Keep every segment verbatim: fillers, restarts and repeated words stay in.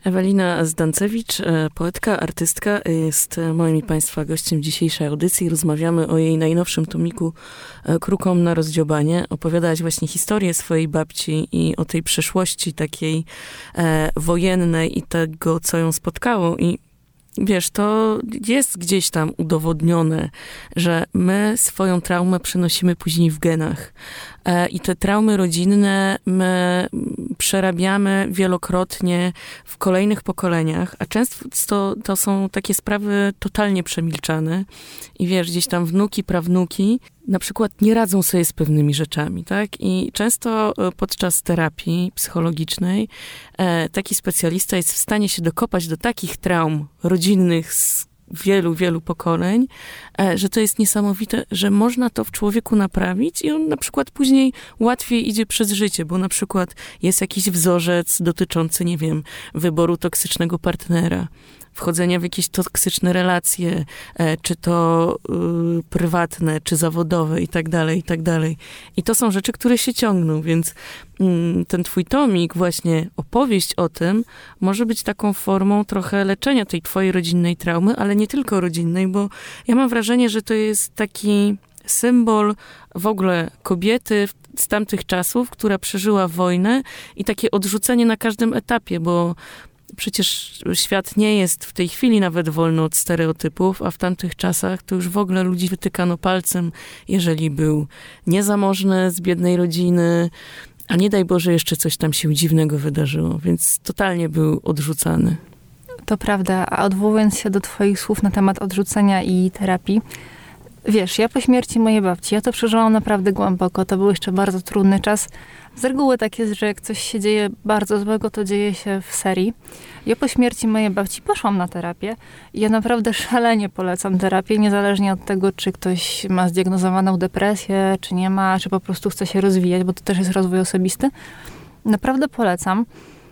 Ewelina Zdancewicz, poetka, artystka, jest moim i Państwa gościem dzisiejszej audycji. Rozmawiamy o jej najnowszym tomiku Krukom na rozdziobanie. Opowiadałaś właśnie historię swojej babci i o tej przeszłości takiej e, wojennej i tego, co ją spotkało. I wiesz, to jest gdzieś tam udowodnione, że my swoją traumę przenosimy później w genach. E, I te traumy rodzinne my przerabiamy wielokrotnie w kolejnych pokoleniach, a często to są takie sprawy totalnie przemilczane. I wiesz, gdzieś tam wnuki, prawnuki na przykład nie radzą sobie z pewnymi rzeczami, tak? I często podczas terapii psychologicznej e, taki specjalista jest w stanie się dokopać do takich traum rodzinnych z wielu, wielu pokoleń, e, że to jest niesamowite, że można to w człowieku naprawić i on na przykład później łatwiej idzie przez życie, bo na przykład jest jakiś wzorzec dotyczący, nie wiem, wyboru toksycznego partnera, wchodzenia w jakieś toksyczne relacje, e, czy to y, prywatne, czy zawodowe i tak dalej, i tak dalej. I to są rzeczy, które się ciągną, więc y, ten twój tomik, właśnie opowieść o tym, może być taką formą trochę leczenia tej twojej rodzinnej traumy, ale nie tylko rodzinnej, bo ja mam wrażenie, że to jest taki symbol w ogóle kobiety z tamtych czasów, która przeżyła wojnę i takie odrzucenie na każdym etapie, bo przecież świat nie jest w tej chwili nawet wolny od stereotypów, a w tamtych czasach to już w ogóle ludzi wytykano palcem, jeżeli był niezamożny, z biednej rodziny, a nie daj Boże, jeszcze coś tam się dziwnego wydarzyło, więc totalnie był odrzucany. To prawda, a odwołując się do twoich słów na temat odrzucenia i terapii, wiesz, ja po śmierci mojej babci, ja to przeżyłam naprawdę głęboko, to był jeszcze bardzo trudny czas. Z reguły tak jest, że jak coś się dzieje bardzo złego, to dzieje się w serii. Ja po śmierci mojej babci poszłam na terapię i ja naprawdę szalenie polecam terapię, niezależnie od tego, czy ktoś ma zdiagnozowaną depresję, czy nie ma, czy po prostu chce się rozwijać, bo to też jest rozwój osobisty. Naprawdę polecam.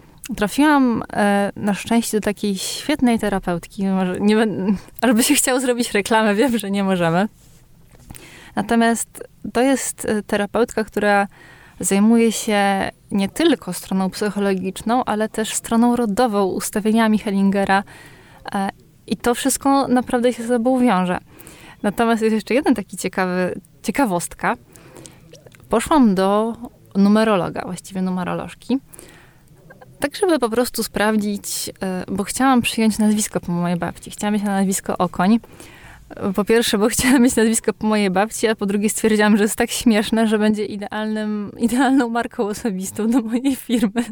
Trafiłam e, na szczęście do takiej świetnej terapeutki, może nie będę, żeby się chciał zrobić reklamę, wiem, że nie możemy. Natomiast to jest terapeutka, która zajmuje się nie tylko stroną psychologiczną, ale też stroną rodową, ustawieniami Hellingera e, i to wszystko naprawdę się ze sobą wiąże. Natomiast jest jeszcze jeden taki ciekawy, ciekawostka. Poszłam do numerologa, właściwie numerolożki, tak żeby po prostu sprawdzić, e, bo chciałam przyjąć nazwisko po mojej babci. Chciałam mieć na nazwisko Okoń. Po pierwsze, bo chciałam mieć nazwisko po mojej babci, a po drugie stwierdziłam, że jest tak śmieszne, że będzie idealnym, idealną marką osobistą do mojej firmy.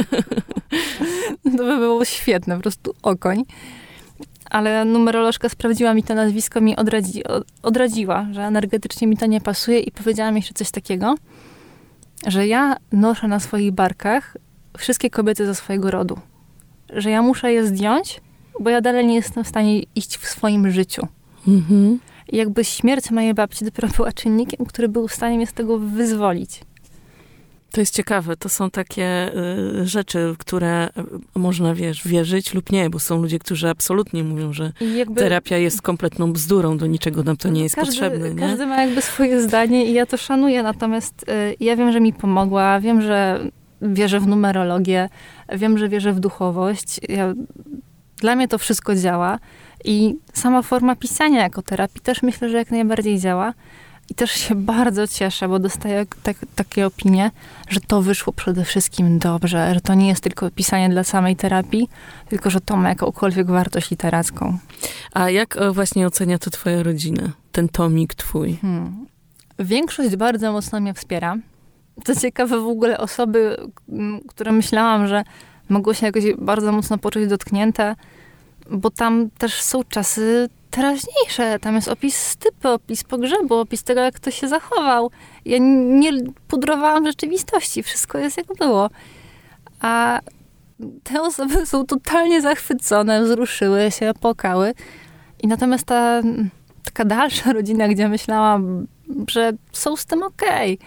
To by było świetne, po prostu Okoń. Ale numerolożka sprawdziła mi to nazwisko, mi odradzi, odradziła, że energetycznie mi to nie pasuje i powiedziała mi jeszcze coś takiego, że ja noszę na swoich barkach wszystkie kobiety ze swojego rodu. Że ja muszę je zdjąć, bo ja dalej nie jestem w stanie iść w swoim życiu. Mhm. I jakby śmierć mojej babci dopiero była czynnikiem, który był w stanie mnie z tego wyzwolić. To jest ciekawe. To są takie y, rzeczy, w które można, wiesz, wierzyć lub nie, bo są ludzie, którzy absolutnie mówią, że jakby terapia jest kompletną bzdurą, do niczego nam to nie jest każdy, potrzebne. Nie? Każdy ma jakby swoje zdanie i ja to szanuję, natomiast y, ja wiem, że mi pomogła, wiem, że wierzę w numerologię, wiem, że wierzę w duchowość. Ja, dla mnie to wszystko działa. I sama forma pisania jako terapii też myślę, że jak najbardziej działa. I też się bardzo cieszę, bo dostaję tak, takie opinie, że to wyszło przede wszystkim dobrze, że to nie jest tylko pisanie dla samej terapii, tylko że to ma jakąkolwiek wartość literacką. A jak właśnie ocenia to twoja rodzina? Ten tomik twój? Hmm. Większość bardzo mocno mnie wspiera. Co ciekawe, w ogóle osoby, które myślałam, że mogły się jakoś bardzo mocno poczuć dotknięte, bo tam też są czasy teraźniejsze. Tam jest opis stypy, opis pogrzebu, opis tego, jak ktoś się zachował. Ja nie pudrowałam rzeczywistości. Wszystko jest, jak było. A te osoby są totalnie zachwycone, wzruszyły się, płakały. I natomiast ta taka dalsza rodzina, gdzie myślałam, że są z tym okej,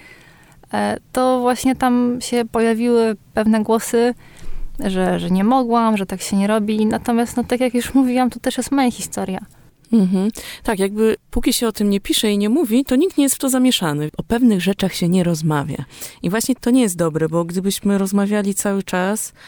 to właśnie tam się pojawiły pewne głosy, że, że nie mogłam, że tak się nie robi. Natomiast, no tak jak już mówiłam, to też jest moja historia. Mhm. Tak, jakby póki się o tym nie pisze i nie mówi, to nikt nie jest w to zamieszany. O pewnych rzeczach się nie rozmawia. I właśnie to nie jest dobre, bo gdybyśmy rozmawiali cały czas,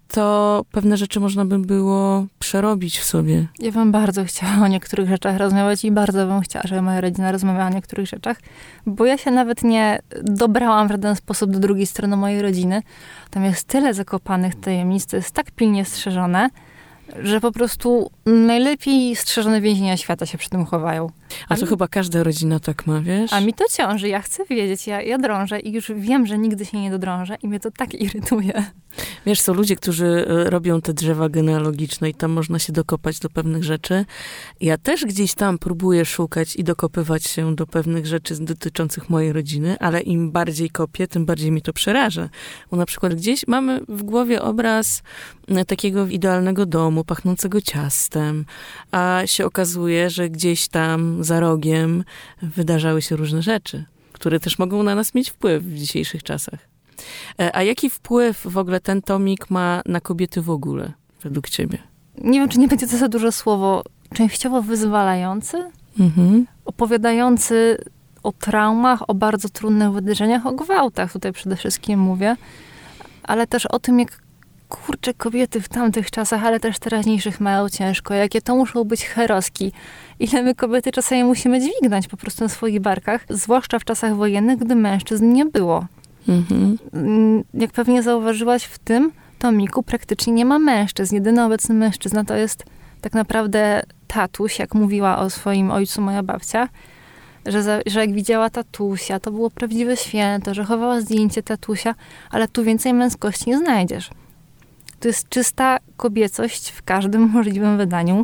to pewne rzeczy można by było przerobić w sobie. Ja bym bardzo chciała o niektórych rzeczach rozmawiać i bardzo bym chciała, żeby moja rodzina rozmawiała o niektórych rzeczach, bo ja się nawet nie dobrałam w żaden sposób do drugiej strony mojej rodziny. Tam jest tyle zakopanych tajemnic, to jest tak pilnie strzeżone, że po prostu najlepiej strzeżone więzienia świata się przy tym chowają. A, A to mi, chyba każda rodzina tak ma, wiesz? A mi to ciąży, ja chcę wiedzieć, ja, ja drążę i już wiem, że nigdy się nie dodrążę i mnie to tak irytuje. Wiesz, są ludzie, którzy robią te drzewa genealogiczne i tam można się dokopać do pewnych rzeczy. Ja też gdzieś tam próbuję szukać i dokopywać się do pewnych rzeczy dotyczących mojej rodziny, ale im bardziej kopię, tym bardziej mi to przeraża. Bo na przykład gdzieś mamy w głowie obraz takiego idealnego domu, pachnącego ciastem, a się okazuje, że gdzieś tam za rogiem wydarzały się różne rzeczy, które też mogą na nas mieć wpływ w dzisiejszych czasach. A jaki wpływ w ogóle ten tomik ma na kobiety w ogóle, według ciebie? Nie wiem, czy nie będzie to za dużo słowo. Częściowo wyzwalający, Mhm. opowiadający o traumach, o bardzo trudnych wydarzeniach, o gwałtach tutaj przede wszystkim mówię, ale też o tym, jak kurczę, kobiety w tamtych czasach, ale też teraźniejszych mają ciężko, jakie to muszą być heroski. Ile my kobiety czasami musimy dźwignąć po prostu na swoich barkach, zwłaszcza w czasach wojennych, gdy mężczyzn nie było. Mhm. Jak pewnie zauważyłaś, w tym tomiku praktycznie nie ma mężczyzn. Jedyny obecny mężczyzna to jest tak naprawdę tatuś, jak mówiła o swoim ojcu moja babcia, że, za, że jak widziała tatusia, to było prawdziwe święto, że chowała zdjęcie tatusia, ale tu więcej męskości nie znajdziesz. To jest czysta kobiecość w każdym możliwym wydaniu.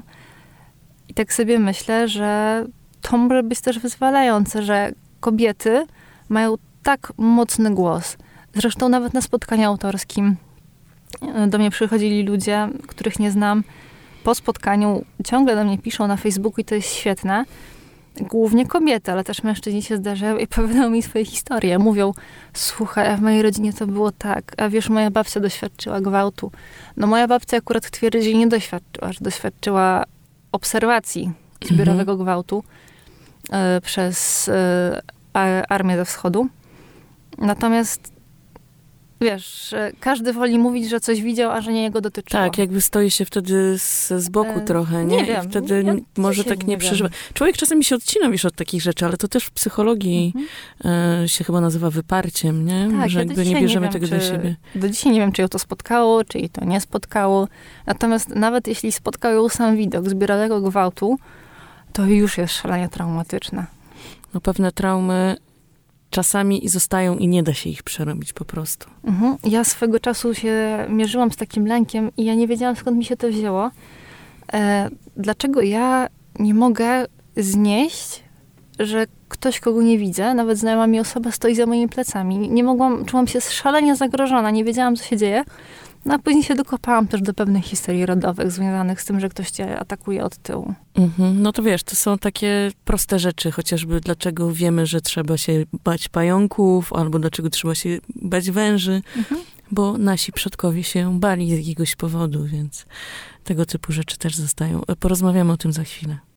I tak sobie myślę, że to może być też wyzwalające, że kobiety mają tak mocny głos. Zresztą nawet na spotkaniu autorskim do mnie przychodzili ludzie, których nie znam. Po spotkaniu ciągle do mnie piszą na Facebooku i to jest świetne. Głównie kobiety, ale też mężczyźni się zdarzają i opowiadają mi swoje historie. Mówią, słuchaj, a w mojej rodzinie to było tak, a wiesz, moja babcia doświadczyła gwałtu. No moja babcia akurat twierdzi, że nie doświadczyła, że doświadczyła obserwacji zbiorowego mhm. gwałtu y, przez y, Armię ze Wschodu. Natomiast wiesz, każdy woli mówić, że coś widział, a że nie jego dotyczyło. Tak, jakby stoi się wtedy z, z boku e, trochę, nie? Nie wiem. I wtedy ja może tak nie, nie przeżywa. Człowiek czasami się odcina, wiesz, od takich rzeczy, ale to też w psychologii mhm. e, się chyba nazywa wyparciem, nie? Tak, że ja jakby nie bierzemy nie wiem, tego czy, do siebie. Do dzisiaj nie wiem, czy ją to spotkało, czy jej to nie spotkało. Natomiast nawet jeśli spotkał ją sam widok zbiorowego gwałtu, to już jest szalenie traumatyczne. No pewne traumy czasami i zostają i nie da się ich przerobić po prostu. Mhm. Ja swego czasu się mierzyłam z takim lękiem i ja nie wiedziałam, skąd mi się to wzięło. E, dlaczego ja nie mogę znieść, że ktoś, kogo nie widzę, nawet znajoma mi osoba, stoi za moimi plecami. Nie mogłam, czułam się szalenie zagrożona, nie wiedziałam, co się dzieje. No a później się dokopałam też do pewnych historii rodowych związanych z tym, że ktoś cię atakuje od tyłu. Mhm. No to wiesz, to są takie proste rzeczy, chociażby dlaczego wiemy, że trzeba się bać pająków, albo dlaczego trzeba się bać węży, mhm. bo nasi przodkowie się bali z jakiegoś powodu, więc tego typu rzeczy też zostają. Porozmawiamy o tym za chwilę.